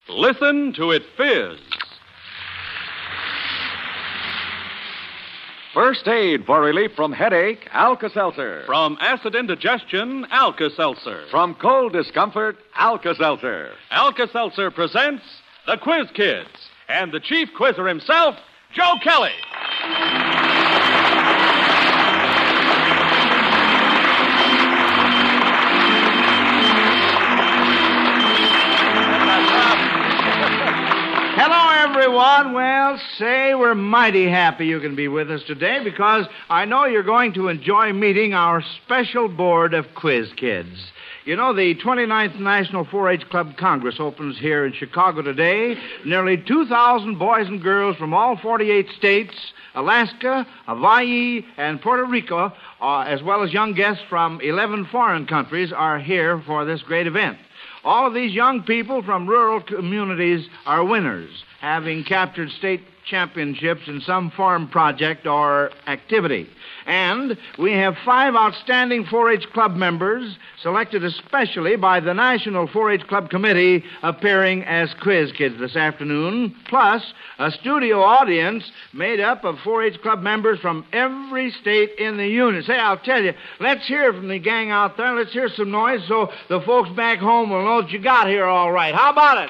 Listen to it fizz. First aid for relief from headache, Alka-Seltzer. From acid indigestion, Alka-Seltzer. From cold discomfort, Alka-Seltzer. Alka-Seltzer presents the Quiz Kids and the chief quizzer himself, Joe Kelly. Hello, everyone. Well, say we're mighty happy you can be with us today because I know you're going to enjoy meeting our special board of quiz kids. You know, the 29th National 4-H Club Congress opens here in Chicago today. Nearly 2,000 boys and girls from all 48 states, Alaska, Hawaii, and Puerto Rico, as well as young guests from 11 foreign countries, are here for this great event. All of these young people from rural communities are winners, having captured state championships in some farm project or activity. And we have 5 outstanding 4-H Club members, selected especially by the National 4-H Club Committee, appearing as quiz kids this afternoon, plus a studio audience made up of 4-H Club members from every state in the Union. Say, I'll tell you, let's hear from the gang out there. Let's hear some noise so the folks back home will know that you got here all right. How about it?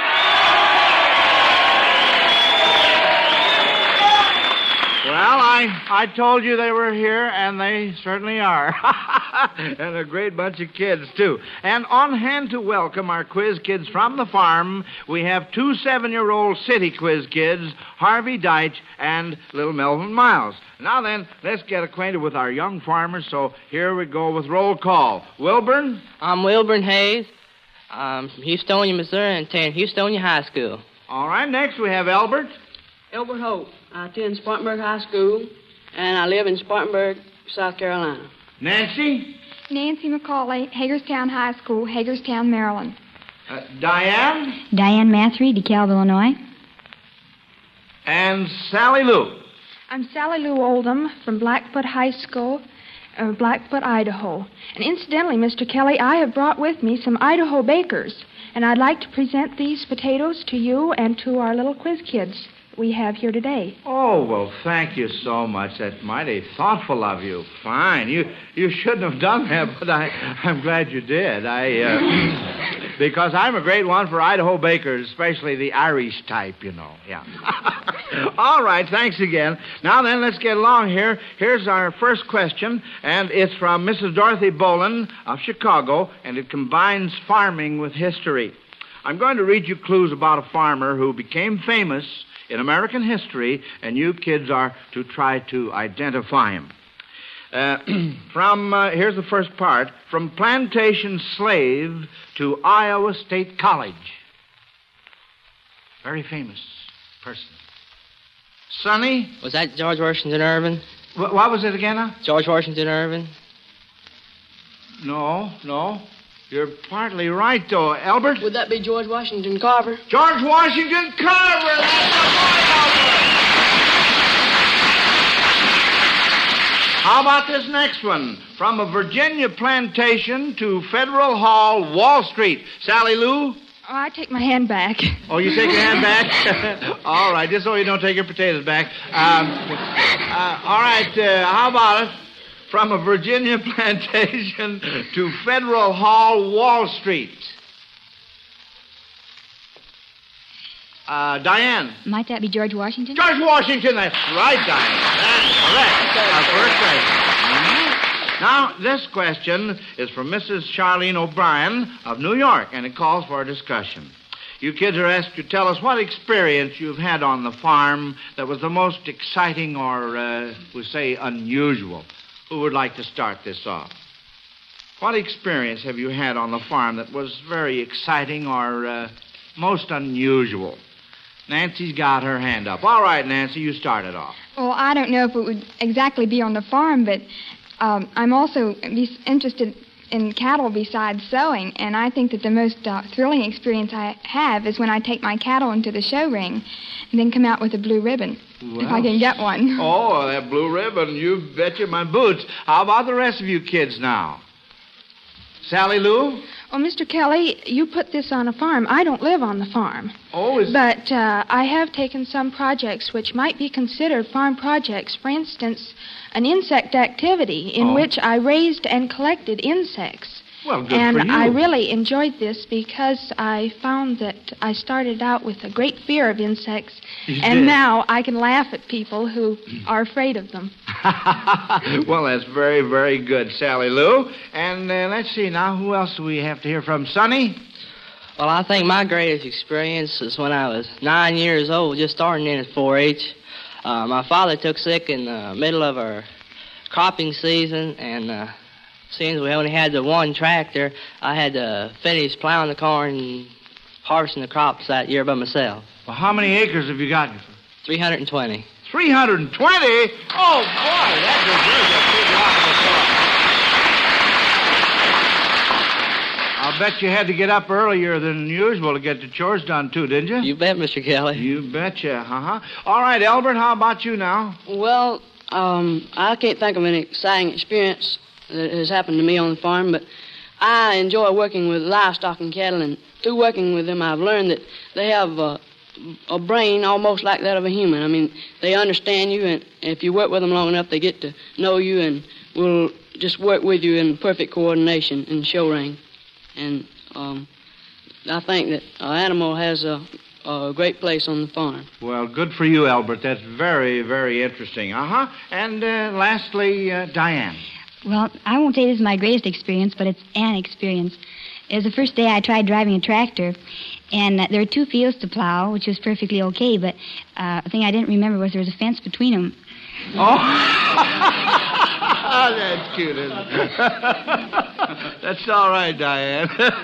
Well, I told you they were here, and they certainly are. And a great bunch of kids, too. And on hand to welcome our quiz kids from the farm, we have 2 7-year-old city quiz kids, Harvey Deitch and little Melvin Miles. Now then, let's get acquainted with our young farmers, so here we go with roll call. Wilburn? I'm Wilburn Hayes. I'm from Houstonia, Missouri, and attend Houstonia High School. All right, next we have Albert. Albert Hope. I attend Spartanburg High School, and I live in Spartanburg, South Carolina. Nancy? Nancy McCauley, Hagerstown High School, Hagerstown, Maryland. Diane? Diane Mathery, DeKalb, Illinois. And Sally Lou? I'm Sally Lou Oldham from Blackfoot High School, Blackfoot, Idaho. And incidentally, Mr. Kelly, I have brought with me some Idaho bakers, and I'd like to present these potatoes to you and to our little quiz kids we have here today. Oh, well, thank you so much. That's mighty thoughtful of you. Fine. You shouldn't have done that, but I'm glad you did. Because I'm a great one for Idaho bakers, especially the Irish type, you know. Yeah. All right, thanks again. Now then, let's get along here. Here's our first question, and it's from Mrs. Dorothy Boland of Chicago, and it combines farming with history. I'm going to read you clues about a farmer who became famous in American history, and you kids are to try to identify him. Here's the first part. From plantation slave to Iowa State College. Very famous person. Sonny? Was that George Washington Irving? What was it again, huh? George Washington Irving? No. You're partly right, though. Albert? Would that be George Washington Carver? George Washington Carver! That's the boy, Albert! How about this next one? From a Virginia plantation to Federal Hall, Wall Street. Sally Lou? Oh, I take my hand back. Oh, you take your hand back? All right, just so you don't take your potatoes back. All right, how about it? From a Virginia plantation to Federal Hall, Wall Street. Diane. Might that be George Washington? George Washington, that's right, Diane. That's correct. Now, this question is from Mrs. Charlene O'Brien of New York, and it calls for a discussion. You kids are asked to tell us what experience you've had on the farm that was the most exciting or, we say, unusual. Who would like to start this off? What experience have you had on the farm that was very exciting or most unusual? Nancy's got her hand up. All right, Nancy, you start it off. Well, I don't know if it would exactly be on the farm, but I'm also interested in cattle besides sewing, and I think that the most thrilling experience I have is when I take my cattle into the show ring and then come out with a blue ribbon, if I can get one. Oh, that blue ribbon, you betcha my boots. How about the rest of you kids now? Sally Lou? Oh, Mr. Kelly, you put this on a farm. I don't live on the farm. Oh, But I have taken some projects which might be considered farm projects. For instance, an insect activity in which I raised and collected insects. Well, good and for you. I really enjoyed this because I found that I started out with a great fear of insects, and now I can laugh at people who are afraid of them. Well, that's very, very good, Sally Lou. And let's see now, who else do we have to hear from? Sonny? Well, I think my greatest experience is when I was 9 years old, just starting in at 4-H. My father took sick in the middle of our cropping season, and since we only had the one tractor, I had to finish plowing the corn and harvesting the crops that year by myself. Well, how many acres have you got? 320. 320? Oh, boy, that deserves a big round of applause. I'll bet you had to get up earlier than usual to get the chores done, too, didn't you? You bet, Mr. Kelly. You betcha, All right, Albert, how about you now? Well, I can't think of any exciting experience that has happened to me on the farm, but I enjoy working with livestock and cattle, and through working with them, I've learned that they have a brain almost like that of a human. I mean, they understand you, and if you work with them long enough, they get to know you and will just work with you in perfect coordination and show ring. And I think that an animal has a great place on the farm. Well, good for you, Albert. That's very, very interesting. And lastly, Diane. Well, I won't say this is my greatest experience, but it's an experience. It was the first day I tried driving a tractor, and there were 2 fields to plow, which was perfectly okay, but the thing I didn't remember was there was a fence between them. Oh, that's cute, isn't it? That's all right, Diane.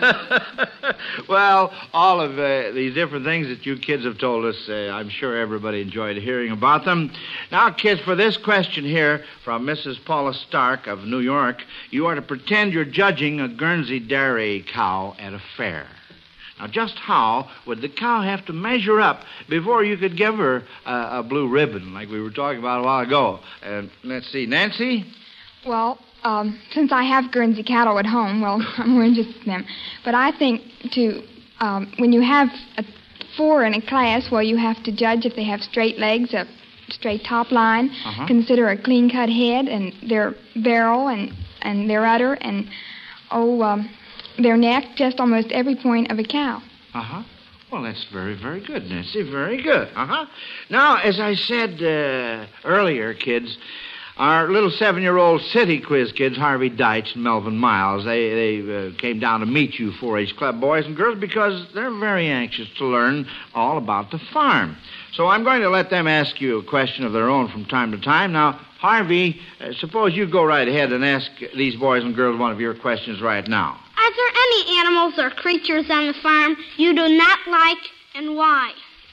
Well, all of these different things that you kids have told us, I'm sure everybody enjoyed hearing about them. Now, kids, for this question here from Mrs. Paula Stark of New York, you are to pretend you're judging a Guernsey dairy cow at a fair. Now, just how would the cow have to measure up before you could give her a blue ribbon, like we were talking about a while ago? Let's see, Nancy? Well, since I have Guernsey cattle at home, well, I'm more interested in them. But I think when you have 4 in a class, well, you have to judge if they have straight legs, a straight top line, consider a clean-cut head, and their barrel, and their udder, and, their neck, just almost every point of a cow. Well, that's very, very good, Nancy. Very good. Now, as I said earlier, kids, our little 7-year-old city quiz kids, Harvey Deitch and Melvin Miles, they came down to meet you 4-H Club boys and girls because they're very anxious to learn all about the farm. So I'm going to let them ask you a question of their own from time to time. Now, Harvey, suppose you go right ahead and ask these boys and girls one of your questions right now. Are there any animals or creatures on the farm you do not like, and why?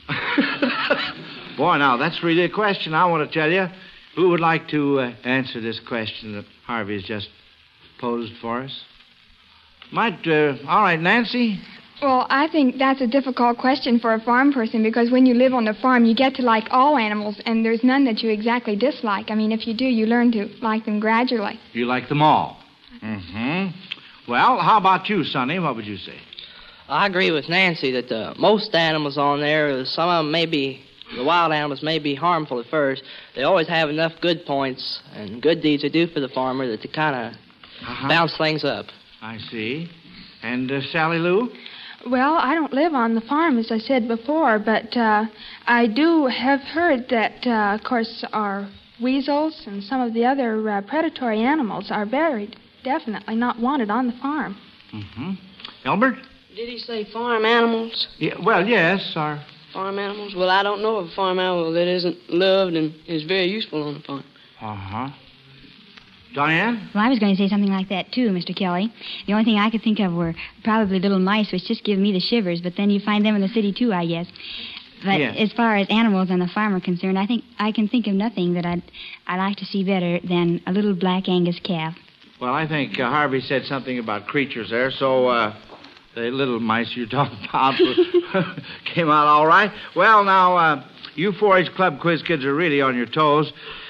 Boy, now, that's really a question I want to tell you. Who would like to answer this question that Harvey has just posed for us? All right, Nancy? Well, I think that's a difficult question for a farm person because when you live on the farm, you get to like all animals, and there's none that you exactly dislike. I mean, if you do, you learn to like them gradually. You like them all? Well, how about you, Sonny? What would you say? I agree with Nancy that most animals on there, some of them the wild animals may be harmful at first. They always have enough good points and good deeds to do for the farmer that to kind of bounce things up. I see. And Sally Lou? Well, I don't live on the farm, as I said before, but I do have heard that, of course, our weasels and some of the other predatory animals are very definitely not wanted on the farm. Albert? Did he say farm animals? Yeah, well, yes, our... Farm animals? Well, I don't know of a farm animal that isn't loved and is very useful on the farm. Diane? Well, I was going to say something like that, too, Mr. Kelly. The only thing I could think of were probably little mice, which just give me the shivers, but then you find them in the city, too, I guess. But as far as animals on the farm are concerned, I think I can think of nothing that I'd like to see better than a little black Angus calf. Well, I think Harvey said something about creatures there, so the little mice you're talking about came out all right. Well, now, you 4-H Club quiz kids are really on your toes.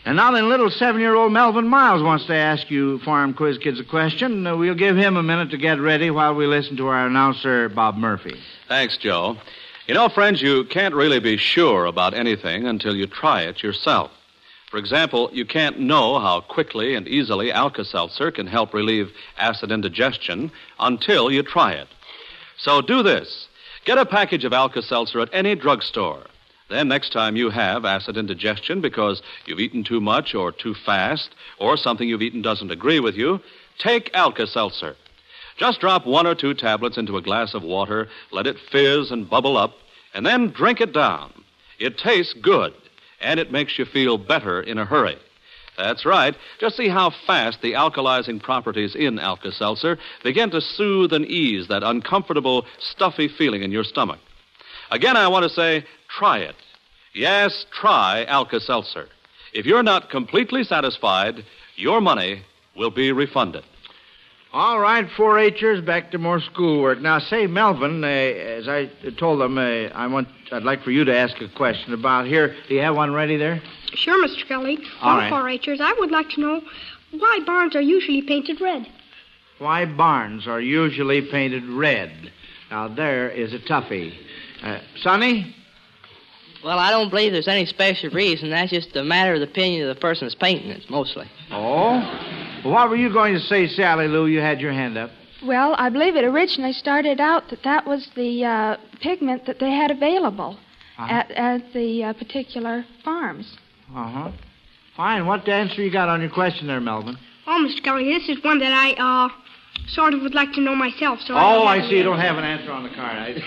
And now then, little 7-year-old Melvin Miles wants to ask you Farm Quiz Kids a question. We'll give him a minute to get ready while we listen to our announcer, Bob Murphy. Thanks, Joe. You know, friends, you can't really be sure about anything until you try it yourself. For example, you can't know how quickly and easily Alka-Seltzer can help relieve acid indigestion until you try it. So do this. Get a package of Alka-Seltzer at any drugstore. Then next time you have acid indigestion because you've eaten too much or too fast or something you've eaten doesn't agree with you, take Alka-Seltzer. Just drop 1 or 2 tablets into a glass of water, let it fizz and bubble up, and then drink it down. It tastes good, and it makes you feel better in a hurry. That's right. Just see how fast the alkalizing properties in Alka-Seltzer begin to soothe and ease that uncomfortable, stuffy feeling in your stomach. Again, I want to say, try it. Yes, try Alka-Seltzer. If you're not completely satisfied, your money will be refunded. All right, 4-H'ers, back to more schoolwork. Now, say, Melvin, as I told them, I'd like for you to ask a question about here. Do you have one ready there? Sure, Mr. Kelly. All right. 4-H'ers, I would like to know why barns are usually painted red. Why barns are usually painted red. Now, there is a toughie. Sonny? Well, I don't believe there's any special reason. That's just a matter of the opinion of the person that's painting it, mostly. Oh? Well, what were you going to say, Sally Lou? You had your hand up. Well, I believe it originally started out that was the pigment that they had available at the particular farms. Uh-huh. Fine. What answer you got on your question there, Melvin? Oh, Mr. Kelly, this is one that I sort of would like to know myself. So I see. You don't have an answer on the card.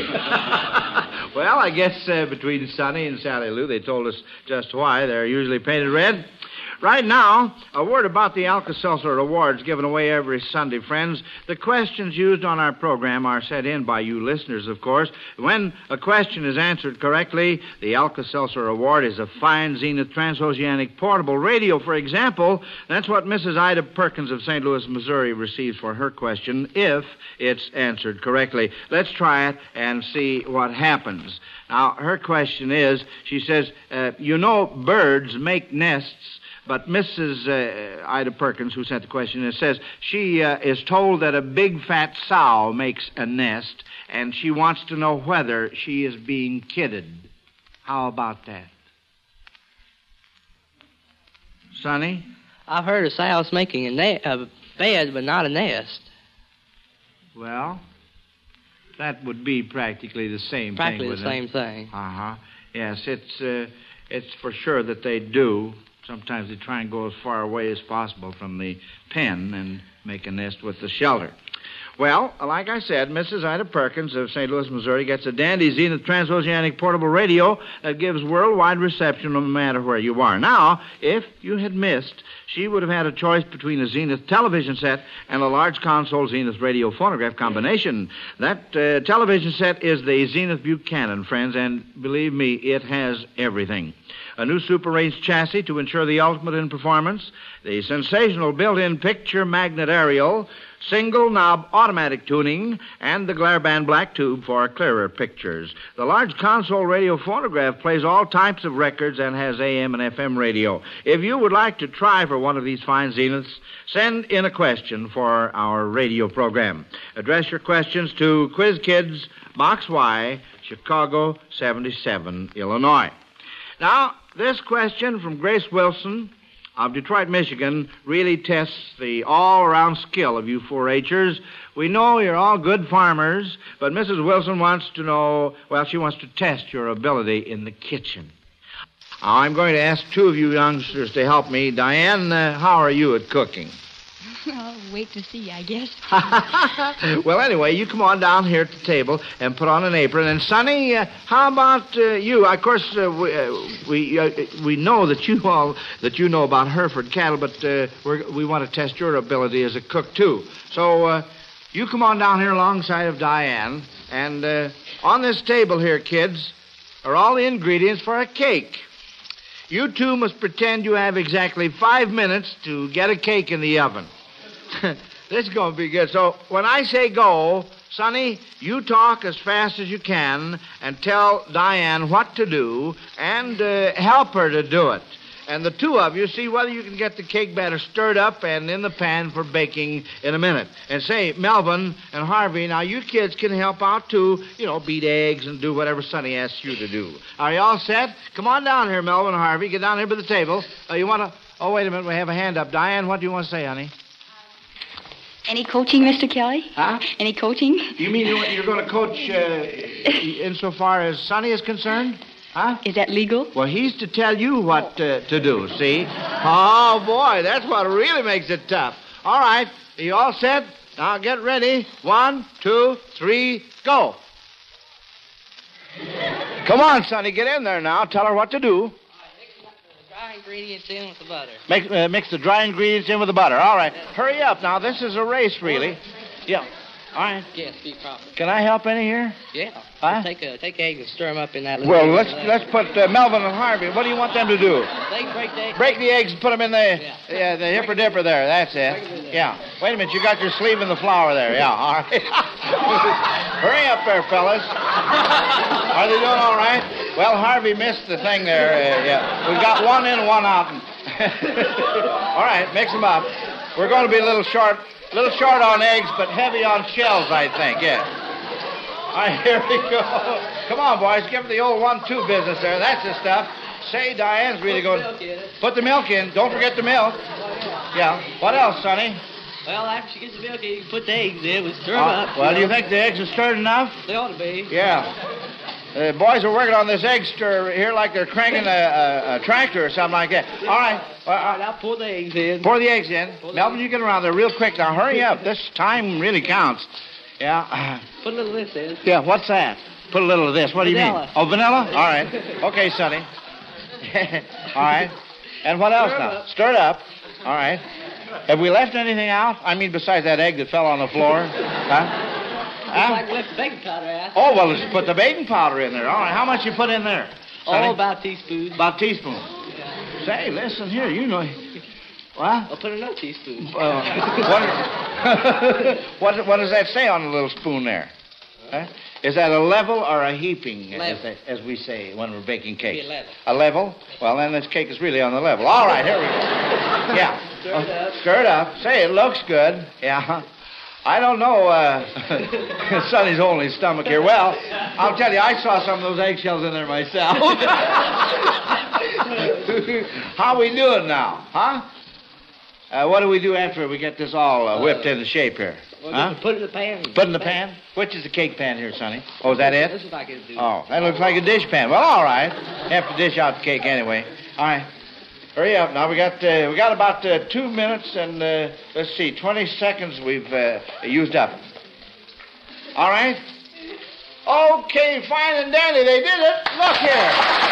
Well, I guess between Sonny and Sally Lou, they told us just why they're usually painted red. Right now, a word about the Alka-Seltzer Awards given away every Sunday, friends. The questions used on our program are sent in by you listeners, of course. When a question is answered correctly, the Alka-Seltzer Award is a fine Zenith transoceanic portable radio, for example. That's what Mrs. Ida Perkins of St. Louis, Missouri receives for her question, if it's answered correctly. Let's try it and see what happens. Now, her question is, she says, birds make nests. But Mrs. Ida Perkins, who sent the question, says she is told that a big fat sow makes a nest, and she wants to know whether she is being kidded. How about that? Sonny? I've heard of sows making a bed, but not a nest. Well, that would be practically the same thing. Practically the same thing. Uh-huh. Yes, it's for sure that they do. Sometimes they try and go as far away as possible from the pen and make a nest with the shelter. Well, like I said, Mrs. Ida Perkins of St. Louis, Missouri, gets a dandy Zenith transoceanic portable radio that gives worldwide reception no matter where you are. Now, if you had missed, she would have had a choice between a Zenith television set and a large console Zenith radio phonograph combination. That television set is the Zenith Buchanan, friends, and believe me, it has everything. A new super range chassis to ensure the ultimate in performance, the sensational built-in picture magnet aerial, single knob automatic tuning, and the glare band black tube for clearer pictures. The large console radio phonograph plays all types of records and has AM and FM radio. If you would like to try for one of these fine Zeniths, send in a question for our radio program. Address your questions to Quiz Kids, Box Y, Chicago 77, Illinois. Now, this question from Grace Wilson of Detroit, Michigan, really tests the all-around skill of you 4-H'ers. We know you're all good farmers, but Mrs. Wilson wants to know, she wants to test your ability in the kitchen. I'm going to ask two of you youngsters to help me. Diane, how are you at cooking? I'll wait to see, I guess. Well, anyway, you come on down here at the table and put on an apron. And, Sonny, how about you? Of course, we know that you know about Hereford cattle, but we want to test your ability as a cook, too. So you come on down here alongside of Diane. And on this table here, kids, are all the ingredients for a cake. You two must pretend you have exactly 5 minutes to get a cake in the oven. This is going to be good. So when I say go, Sonny, you talk as fast as you can and tell Diane what to do and help her to do it. And the two of you see whether you can get the cake batter stirred up and in the pan for baking in a minute. And say, Melvin and Harvey, now you kids can help out too. You know, beat eggs and do whatever Sonny asks you to do. Are you all set? Come on down here, Melvin and Harvey. Get down here by the table. You want to... Oh, wait a minute. We have a hand up. Diane, what do you want to say, honey? Any coaching, Mr. Kelly? Huh? Any coaching? You mean you're going to coach insofar as Sonny is concerned? Huh? Is that legal? Well, he's to tell you what to do, see? Oh, boy, that's what really makes it tough. All right, are you all set? Now get ready. 1, 2, 3, go. Come on, Sonny, get in there now. Tell her what to do. Dry ingredients in with the butter. Mix the dry ingredients in with the butter. All right. Hurry up now. This is a race, really. Yeah. All right. Yes, be proper. Can I help any here? Yeah. Huh? Take eggs and stir them up in that. Well, let's put Melvin and Harvey. What do you want them to do? They break the eggs. Break the eggs and put them in the hipper dipper there. That's it. Yeah. Wait a minute. You got your sleeve in the flour there. Yeah. All right. Hurry up there, fellas. Are they doing all right? Well, Harvey missed the thing there. Yeah. We've got one in, one out. All right. Mix them up. We're going to be a little short on eggs, but heavy on shells, I think. Yeah. All right, here we go. Come on, boys. Give the old 1-2 business there. That's the stuff. Say, Diane's really going to... Put the milk in. Don't forget the milk. Yeah. What else, Sonny? Well, after she gets the milk in, you can put the eggs in. We'll stir them up. Well, do you think the eggs are stirred enough? They ought to be. Yeah. The boys are working on this egg stir here like they're cranking a tractor or something like that. All right. All right, now pour the eggs in. Pour the eggs in. Melvin, you get around there real quick. Now, hurry up. This time really counts. Yeah. Put a little of this in. Yeah, what's that? Put a little of this. What Vanilla. do you mean? Oh, vanilla? All right. Okay, Sonny. All right. And what else now? Stir it up. All right. Have we left anything out? I mean, besides that egg that fell on the floor? Huh? Like we left the baking powder out. Oh, well, let's put the baking powder in there. All right. How much you put in there? Sonny? Oh, about a teaspoon. About a teaspoon. Yeah. Say, listen here. You know... What? I'll put another teaspoon. What does that say on the little spoon there? Huh? Is that a level or a heaping, as we say when we're baking cakes? A level? Well, then this cake is really on the level. All right, here we go. Yeah. Stir it up. Stir it up. Say, it looks good. Yeah. I don't know. Sonny's holding his stomach here. Well, I'll tell you, I saw some of those eggshells in there myself. How we doing now, huh? What do we do after we get this all whipped into shape here? Well, put it in the pan. Put it in the pan? Which is the cake pan here, Sonny? Oh, is that it? This is like it do. Oh, that looks like a dish pan. Well, all right. Have to dish out the cake anyway. All right. Hurry up. Now, we got about 2 minutes and, let's see, 20 seconds we've used up. All right? Okay, fine and dandy. They did it. Look here.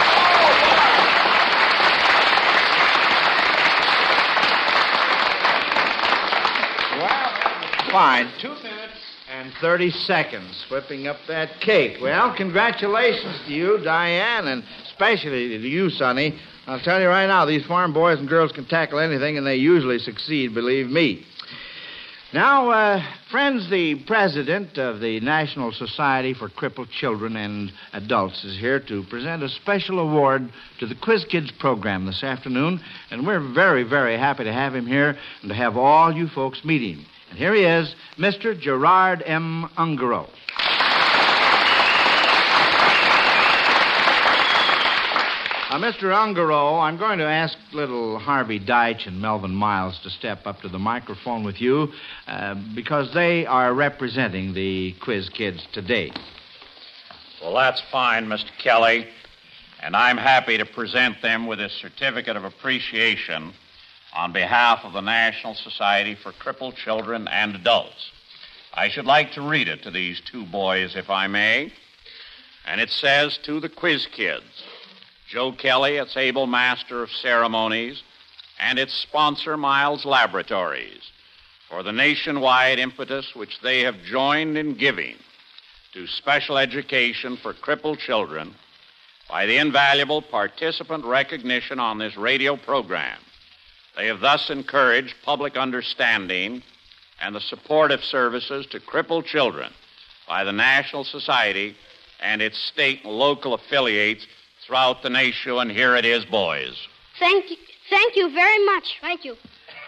Fine. 2 minutes and 30 seconds whipping up that cake. Well, congratulations to you, Diane, and especially to you, Sonny. I'll tell you right now, these farm boys and girls can tackle anything, and they usually succeed, believe me. Now, friends, the president of the National Society for Crippled Children and Adults is here to present a special award to the Quiz Kids program this afternoon, and we're very, very happy to have him here and to have all you folks meet him. And here he is, Mr. Gerard M. Ungaro. Now, Mr. Ungaro, I'm going to ask little Harvey Deitch and Melvin Miles to step up to the microphone with you because they are representing the Quiz Kids today. Well, that's fine, Mr. Kelly. And I'm happy to present them with a certificate of appreciation on behalf of the National Society for Crippled Children and Adults. I should like to read it to these two boys, if I may. And it says, to the Quiz Kids, Joe Kelly, its able master of ceremonies, and its sponsor, Miles Laboratories, for the nationwide impetus which they have joined in giving to special education for crippled children by the invaluable participant recognition on this radio program. They have thus encouraged public understanding and the supportive services to crippled children by the National Society and its state and local affiliates throughout the nation. And here it is, boys. Thank you very much. Thank you.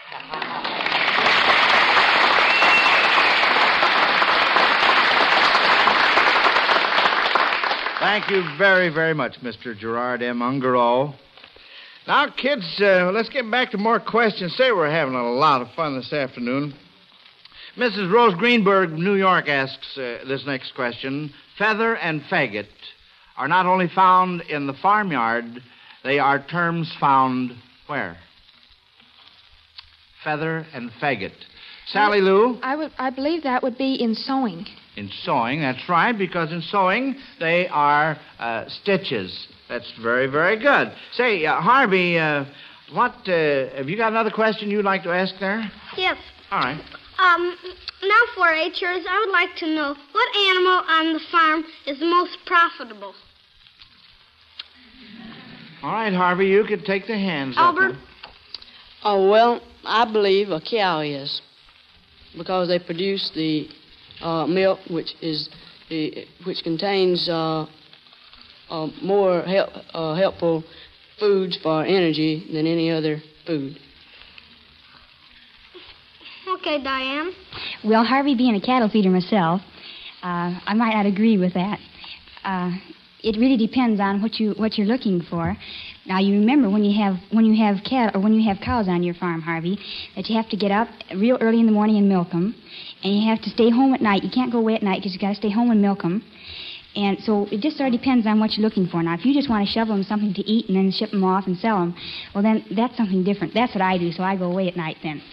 Thank you very, very much, Mr. Gerard M. Ungerow. Now, kids, let's get back to more questions. Say, we're having a lot of fun this afternoon. Mrs. Rose Greenberg, New York, asks this next question. Feather and faggot are not only found in the farmyard, they are terms found where? Feather and faggot. Sally Lou? I believe that would be in sewing. In sewing, that's right, because in sewing, they are stitches. That's very, very good. Say, Harvey, have you got another question you'd like to ask there? Yes. All right. Now, 4-Hers, I would like to know what animal on the farm is the most profitable. All right, Harvey, you can take the hands Albert? up. Oh, well, I believe a cow is, because they produce the milk, which contains more helpful foods for energy than any other food. Okay, Diane. Well, Harvey, being a cattle feeder myself, I might not agree with that. It really depends on what you're looking for. Now, you remember when you have cattle or when you have cows on your farm, Harvey, that you have to get up real early in the morning and milk them, and you have to stay home at night. You can't go away at night because you got to stay home and milk them. And so it just sort of depends on what you're looking for. Now, if you just want to shovel them something to eat and then ship them off and sell them, well, then that's something different. That's what I do, so I go away at night then.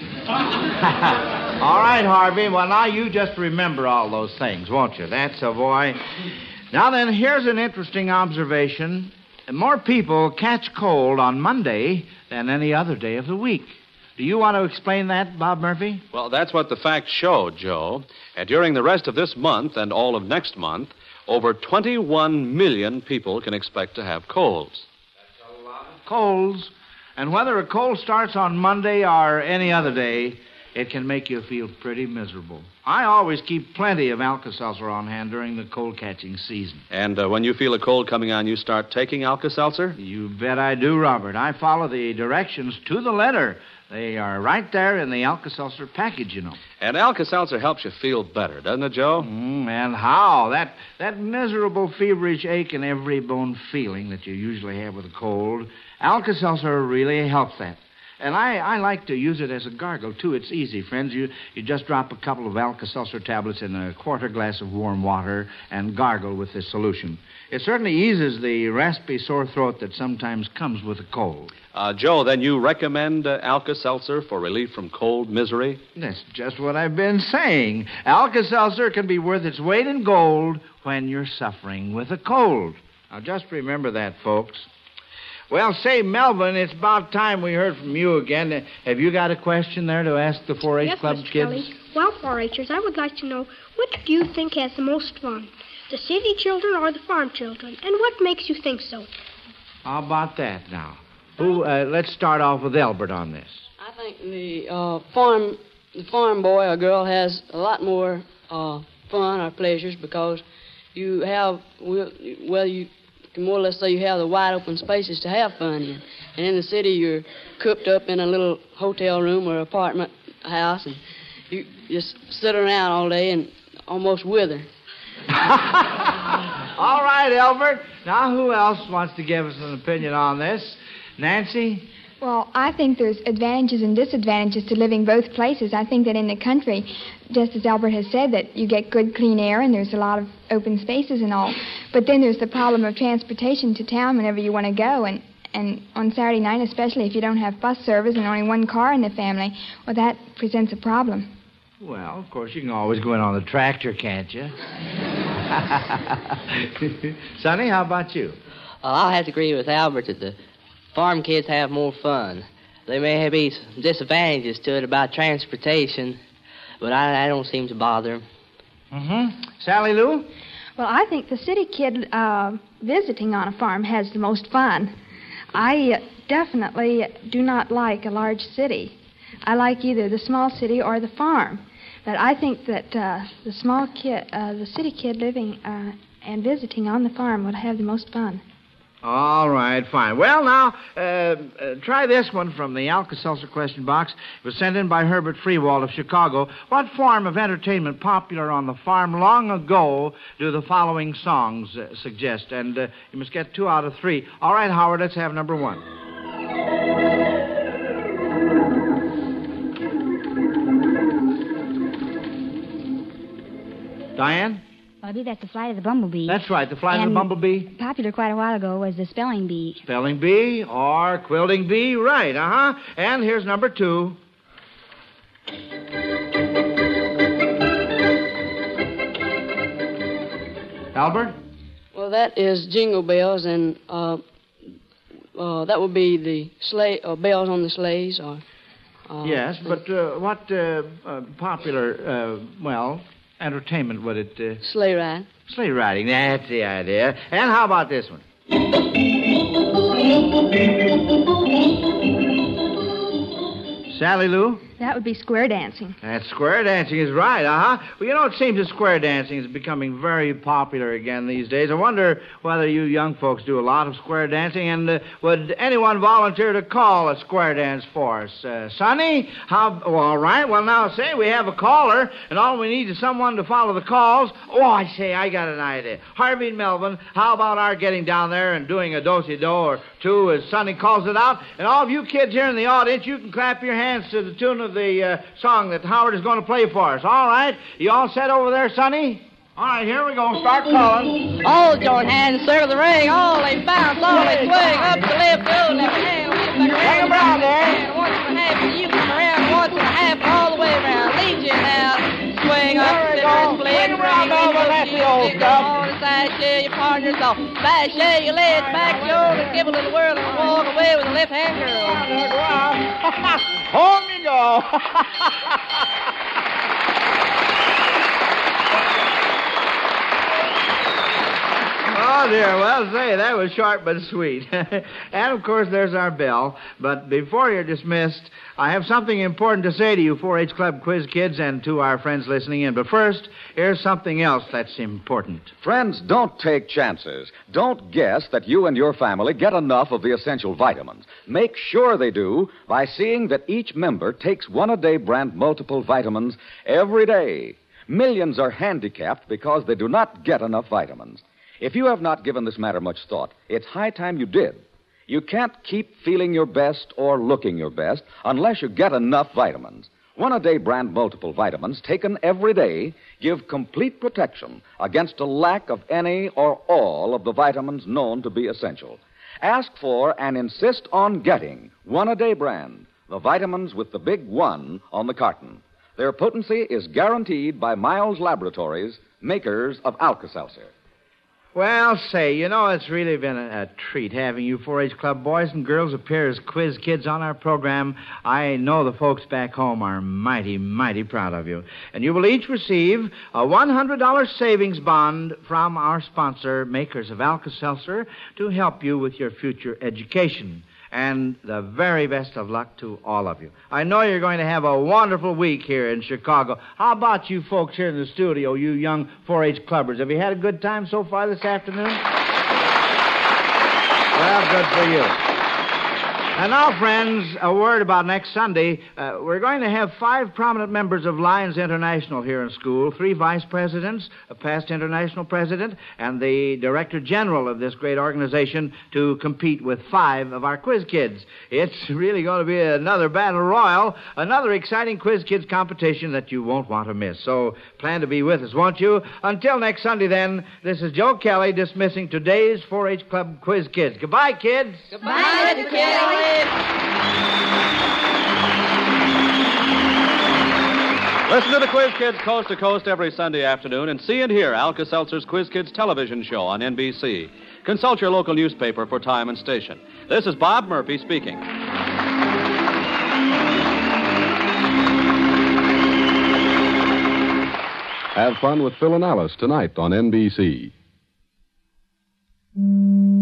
All right, Harvey. Well, now you just remember all those things, won't you? That's a boy. Now then, here's an interesting observation. More people catch cold on Monday than any other day of the week. Do you want to explain that, Bob Murphy? Well, that's what the facts show, Joe. And during the rest of this month and all of next month, over 21 million people can expect to have colds. That's a lot of colds. And whether a cold starts on Monday or any other day, it can make you feel pretty miserable. I always keep plenty of Alka-Seltzer on hand during the cold-catching season. And when you feel a cold coming on, you start taking Alka-Seltzer? You bet I do, Robert. I follow the directions to the letter. They are right there in the Alka-Seltzer package, you know. And Alka-Seltzer helps you feel better, doesn't it, Joe? And how? That miserable feverish ache in every bone feeling that you usually have with a cold, Alka-Seltzer really helps that. And I like to use it as a gargle, too. It's easy, friends. You just drop a couple of Alka-Seltzer tablets in a quarter glass of warm water and gargle with this solution. It certainly eases the raspy sore throat that sometimes comes with a cold. Joe, then you recommend Alka-Seltzer for relief from cold misery? That's just what I've been saying. Alka-Seltzer can be worth its weight in gold when you're suffering with a cold. Now, just remember that, folks. Well, say, Melvin, it's about time we heard from you again. Have you got a question there to ask the 4-H Club Mr. kids? Kelly. Well, 4-Hers, I would like to know, which do you think has the most fun? The city children or the farm children? And what makes you think so? How about that now? Let's start off with Albert on this. I think the farm boy or girl has a lot more fun or pleasures because you have, you can more or less say you have the wide open spaces to have fun in. And in the city, you're cooped up in a little hotel room or apartment house, and you just sit around all day and almost wither. All right, Albert. Now, who else wants to give us an opinion on this? Nancy? Well, I think there's advantages and disadvantages to living both places. I think that in the country, just as Albert has said, that you get good, clean air and there's a lot of open spaces and all. But then there's the problem of transportation to town whenever you want to go. And on Saturday night, especially if you don't have bus service and only one car in the family, well, that presents a problem. Well, of course, you can always go in on the tractor, can't you? Sonny, how about you? Well, I'll have to agree with Albert that the farm kids have more fun. There may be some disadvantages to it about transportation, but I don't seem to bother them. Mm-hmm. Sally Lou? Well, I think the city kid visiting on a farm has the most fun. I definitely do not like a large city. I like either the small city or the farm. But I think that the city kid living and visiting on the farm would have the most fun. All right, fine. Well, now, try this one from the Alka-Seltzer question box. It was sent in by Herbert Freewald of Chicago. What form of entertainment popular on the farm long ago do the following songs suggest? And you must get 2 out of 3. All right, Howard, let's have number 1. Diane? I believe that's the flight of the bumblebee. That's right, the flight of the bumblebee. Popular quite a while ago was the spelling bee. Spelling bee or quilting bee, right, And here's number 2. Albert? Well, that is Jingle Bells, and that would be the sleigh, bells on the sleighs, or... yes, but what popular, entertainment would it... Sleigh ride. Sleigh riding, that's the idea. And how about this one? Sally Lou? That would be square dancing. That square dancing is right, Well, it seems that square dancing is becoming very popular again these days. I wonder whether you young folks do a lot of square dancing, and would anyone volunteer to call a square dance for us? Sonny? All right. Well, now, say we have a caller, and all we need is someone to follow the calls. Oh, I got an idea. Harvey and Melvin, how about our getting down there and doing a do-si-do or two as Sonny calls it out? And all of you kids here in the audience, you can clap your hands to the tune of the song that Howard is going to play for us. All right? You all set over there, Sonny? All right, here we go. Start calling. All join hands, circle the ring. All they bounce, all they swing. Up to left, go left hand. Hang around there. Once and a half, and you come around once and a half all the way around. Lead you now. Swing up, sit and split. Hang around over, that's the old stuff. On the side, share your partners off. Back, share your legs, back, shoulders, give a little whirl and walk away with a left hand girl. Home you go. Oh, dear. Well, say, that was short but sweet. And, of course, there's our bell. But before you're dismissed, I have something important to say to you 4-H Club quiz kids and to our friends listening in. But first, here's something else that's important. Friends, don't take chances. Don't guess that you and your family get enough of the essential vitamins. Make sure they do by seeing that each member takes one-a-day brand multiple vitamins every day. Millions are handicapped because they do not get enough vitamins. If you have not given this matter much thought, it's high time you did. You can't keep feeling your best or looking your best unless you get enough vitamins. One-a-day brand multiple vitamins taken every day give complete protection against a lack of any or all of the vitamins known to be essential. Ask for and insist on getting one-a-day brand, the vitamins with the big 1 on the carton. Their potency is guaranteed by Miles Laboratories, makers of Alka-Seltzer. Well, say, it's really been a treat having you 4-H Club boys and girls appear as quiz kids on our program. I know the folks back home are mighty, mighty proud of you. And you will each receive a $100 savings bond from our sponsor, makers of Alka-Seltzer, to help you with your future education. And the very best of luck to all of you. I know you're going to have a wonderful week here in Chicago. How about you folks here in the studio, you young 4-H clubbers? Have you had a good time so far this afternoon? Well, good for you. And now, friends, a word about next Sunday. We're going to have 5 prominent members of Lions International here in school, 3 vice presidents, a past international president, and the director general of this great organization to compete with 5 of our quiz kids. It's really going to be another battle royal, another exciting quiz kids competition that you won't want to miss. So plan to be with us, won't you? Until next Sunday, then, this is Joe Kelly dismissing today's 4-H Club quiz kids. Goodbye, kids. Goodbye, Mr. Kelly. Listen to the Quiz Kids coast to coast every Sunday afternoon and see and hear Alka-Seltzer's Quiz Kids television show on NBC. Consult your local newspaper for time and station. This is Bob Murphy speaking. Have fun with Phil and Alice tonight on NBC.